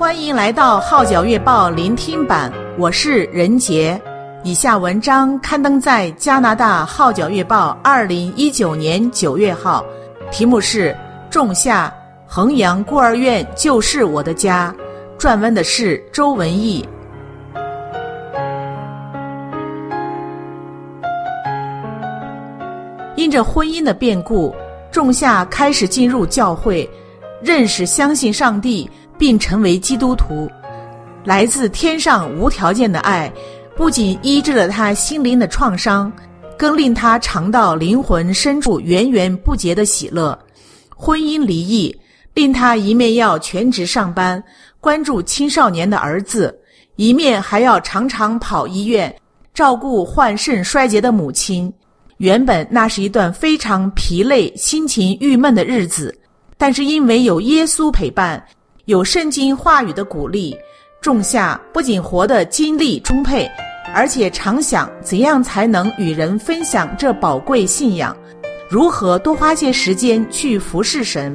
欢迎来到号角月报聆听版，我是任杰。以下文章刊登在加拿大号角月报2019年9月号，题目是仲夏，衡阳孤儿院就是我的家，撰文的是周文义。因着婚姻的变故，仲夏开始进入教会，认识相信上帝，并成为基督徒。来自天上无条件的爱不仅医治了他心灵的创伤，更令他尝到灵魂深处源源不竭的喜乐。婚姻离异令他一面要全职上班，关注青少年的儿子，一面还要常常跑医院照顾患肾衰竭的母亲。原本那是一段非常疲累、心情郁闷的日子，但是因为有耶稣陪伴，有圣经话语的鼓励，仲夏不仅活得精力充沛，而且常想怎样才能与人分享这宝贵信仰，如何多花些时间去服侍神。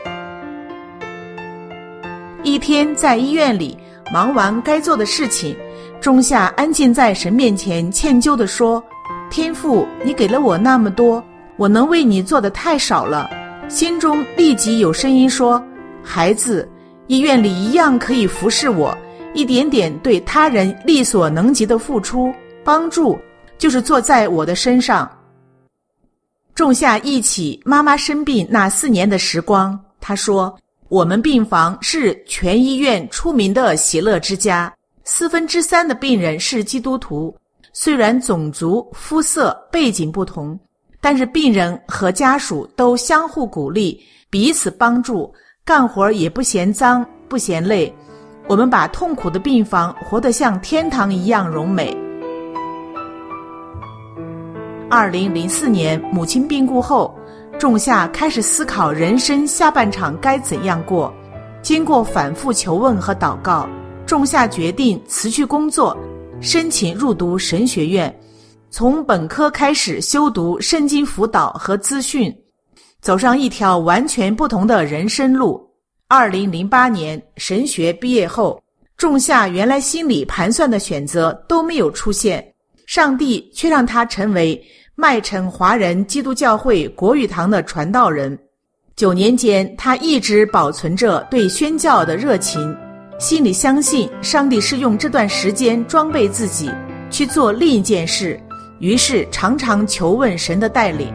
一天在医院里忙完该做的事情，仲夏安静在神面前歉疚地说，天父，你给了我那么多，我能为你做的太少了。心中立即有声音说，孩子，医院里一样可以服侍我，一点点对他人力所能及的付出帮助，就是做在我的身上。仲夏忆起妈妈生病那4年的时光，他说，我们病房是全医院出名的喜乐之家，3/4的病人是基督徒，虽然种族、肤色、背景不同，但是病人和家属都相互鼓励，彼此帮助，干活也不嫌脏不嫌累。我们把痛苦的病房活得像天堂一样荣美。2004年母亲病故后，仲夏开始思考人生下半场该怎样过。经过反复求问和祷告，仲夏决定辞去工作，申请入读神学院，从本科开始修读圣经辅导和资讯，走上一条完全不同的人生路。2008年神学毕业后，仲夏原来心里盘算的选择都没有出现，上帝却让他成为麦城华人基督教会国语堂的传道人。9年间，他一直保存着对宣教的热情，心里相信上帝是用这段时间装备自己去做另一件事，于是常常求问神的带领。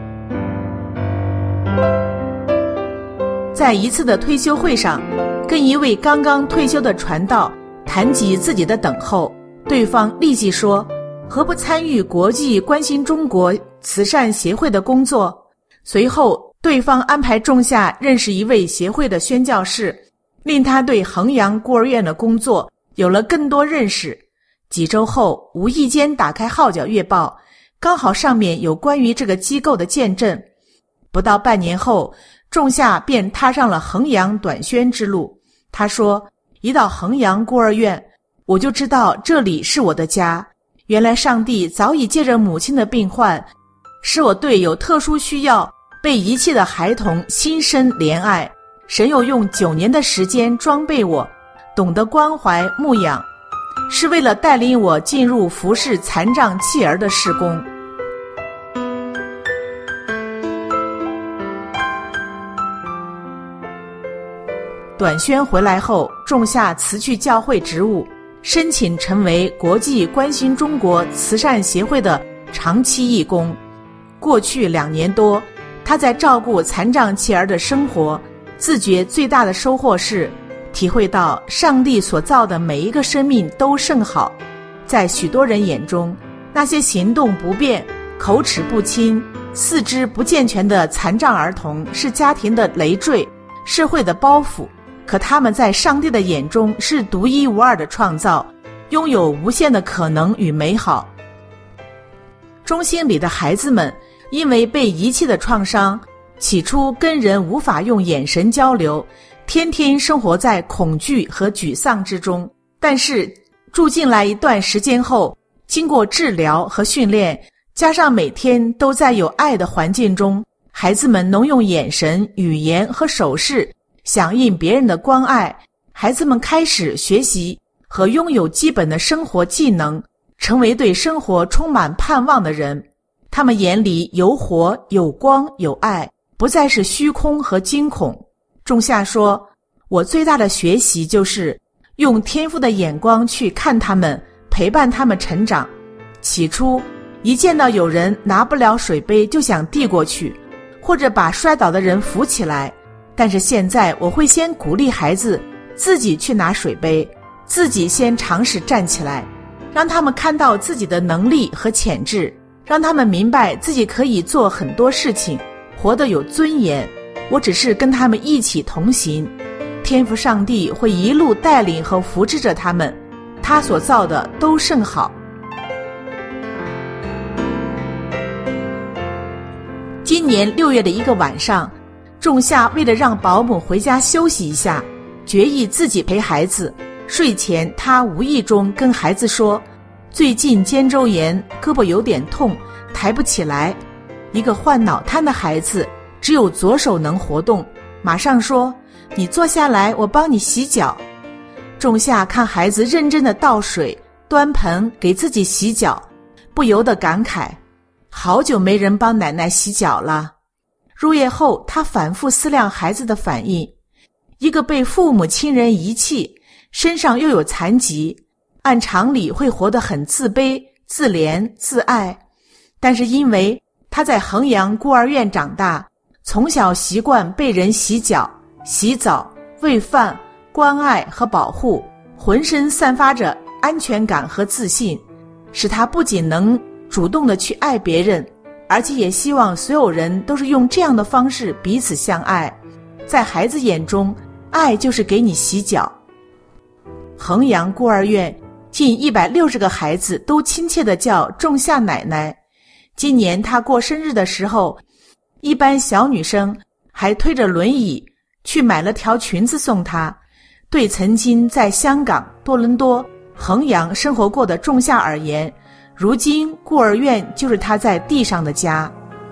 在一次的退休会上，跟一位刚刚退休的传道谈及自己的等候，对方立即说，何不参与国际关心中国慈善协会的工作？随后对方安排仲夏认识一位协会的宣教士，令他对衡阳孤儿院的工作有了更多认识。几周后，无意间打开号角月报，刚好上面有关于这个机构的见证。不到半年后，仲夏便踏上了衡阳短宣之路。他说，一到衡阳孤儿院，我就知道这里是我的家。原来上帝早已借着母亲的病患，使我对有特殊需要被遗弃的孩童心生怜爱。神又用9年的时间装备我，懂得关怀牧养，是为了带领我进入服侍残障弃儿的事工。短宣回来后，仲夏辞去教会职务，申请成为国际关心中国慈善协会的长期义工。过去2年多，他在照顾残障弃儿的生活，自觉最大的收获是体会到上帝所造的每一个生命都甚好。在许多人眼中，那些行动不便、口齿不清、四肢不健全的残障儿童是家庭的累赘，社会的包袱，可他们在上帝的眼中是独一无二的创造，拥有无限的可能与美好。中心里的孩子们因为被遗弃的创伤，起初跟人无法用眼神交流，天天生活在恐惧和沮丧之中。但是住进来一段时间后，经过治疗和训练，加上每天都在有爱的环境中，孩子们能用眼神、语言和手势响应别人的关爱， 孩子们开始学习和拥有基本的生活技能，成为对生活充满盼望的人。他们眼里有火、有光、有爱，不再是虚空和惊恐。仲夏说，我最大的学习就是用天父的眼光去看他们，陪伴他们成长。起初一见到有人拿不了水杯就想递过去，或者把摔倒的人扶起来，但是现在我会先鼓励孩子自己去拿水杯，自己先尝试站起来，让他们看到自己的能力和潜质，让他们明白自己可以做很多事情，活得有尊严。我只是跟他们一起同行，天父上帝会一路带领和扶持着他们，他所造的都甚好。今年6月的一个晚上，仲夏为了让保姆回家休息一下，决意自己陪孩子。睡前他无意中跟孩子说，最近肩周炎，胳膊有点痛，抬不起来。一个患脑瘫的孩子只有左手能活动，马上说，你坐下来，我帮你洗脚。仲夏看孩子认真地倒水端盆给自己洗脚，不由得感慨，好久没人帮奶奶洗脚了。入夜后，他反复思量孩子的反应，一个被父母亲人遗弃，身上又有残疾，按常理会活得很自卑、自怜、自爱，但是因为他在衡阳孤儿院长大，从小习惯被人洗脚、洗澡、喂饭、关爱和保护，浑身散发着安全感和自信，使他不仅能主动地去爱别人，而且也希望所有人都是用这样的方式彼此相爱。在孩子眼中，爱就是给你洗脚。衡阳孤儿院近160个孩子都亲切地叫仲夏奶奶。今年她过生日的时候，一班小女生还推着轮椅去买了条裙子送她。对曾经在香港、多伦多、衡阳生活过的仲夏而言，如今孤儿院就是他在地上的家。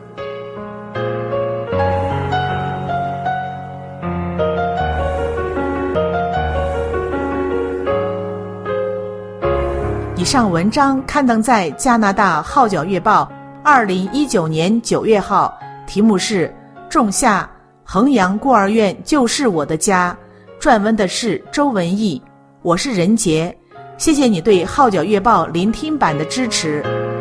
以上文章刊登在加拿大号角月报2019年9月号，题目是仲夏，衡阳孤儿院就是我的家，撰文的是周文义，我是任杰。谢谢你对号角月报聆听版的支持。